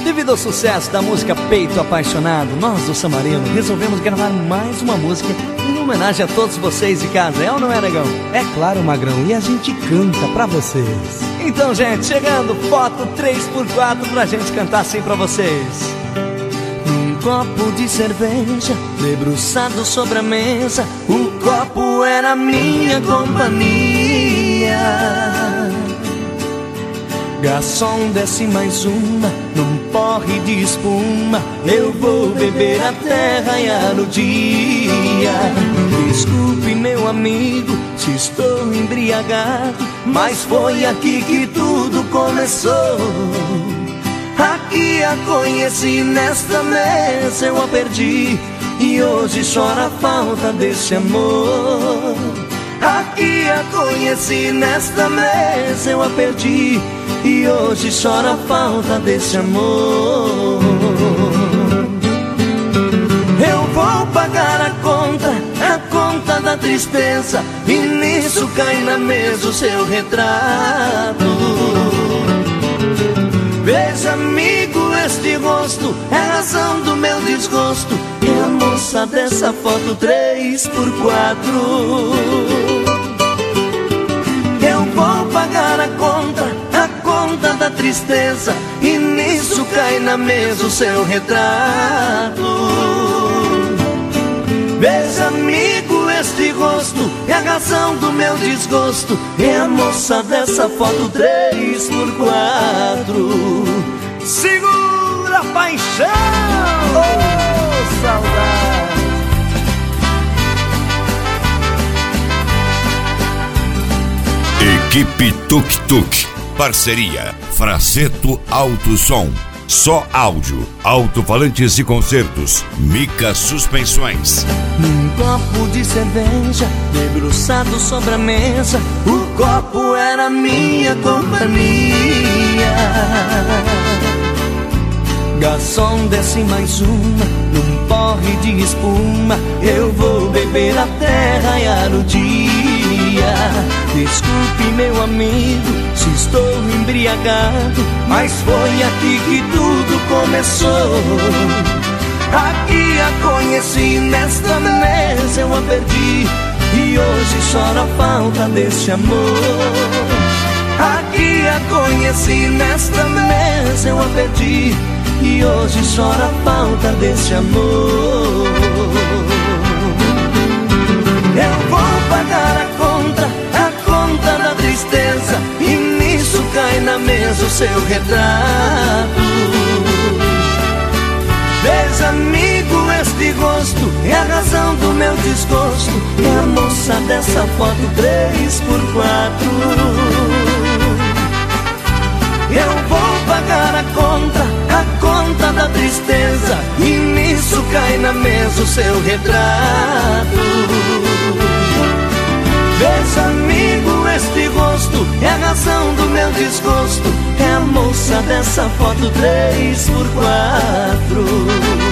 Devido ao sucesso da música Peito Apaixonado, nós do Samarino resolvemos gravar mais uma música em homenagem a todos vocês de casa. É ou não é, negão? É claro, Magrão, e a gente canta pra vocês. Então, gente, chegando, foto 3x4 pra gente cantar assim pra vocês. Num copo de cerveja, debruçado sobre a mesa, o copo era minha companhia. Garçom, desce mais uma, num porre de espuma, eu vou beber até raiar o dia. Desculpe, meu amigo, se estou embriagado, mas foi aqui que tudo começou. Aqui a conheci, nesta mesa eu a perdi, e hoje chora a falta desse amor. Aqui a conheci, nesta mesa eu a perdi, e hoje chora a falta desse amor. Eu vou pagar a conta da tristeza, e nisso cai na mesa o seu retrato. Veja, amigo, este rosto é a razão do meu desgosto, é a moça dessa foto 3x4. Eu vou pagar a conta da tristeza, e nisso cai na mesa o seu retrato. Veja, amigo, este rosto é a razão do meu desgosto, é a moça dessa foto 3x4. Segura a paixão! Oh, saudade! Equipe Tuk Tuk. Parceria Fraseto Auto Som. Só áudio, alto-falantes e concertos. Mica Suspensões. Num copo de cerveja, debruçado sobre a mesa, o copo era minha companhia. Garçom, desce mais uma, num porre de espuma, eu vou beber até raiar o dia. Desculpe, meu amigo, se estou embriagado, mas foi aqui que tudo começou. Aqui a conheci, nesta mesa eu a perdi, e hoje chora a falta desse amor. Aqui a conheci, nesta mesa eu a perdi, e hoje chora a falta desse amor. Eu vou pagar a conta da tristeza, e nisso cai na mesa o seu retrato. Veja, amigo, este rosto é a razão do meu desgosto, é a moça dessa foto 3x4. Eu vou pagar a conta da tristeza, e nisso cai na mesa o seu retrato. Veja, amigo, este rosto é a razão do meu desgosto, é a moça dessa foto 3x4.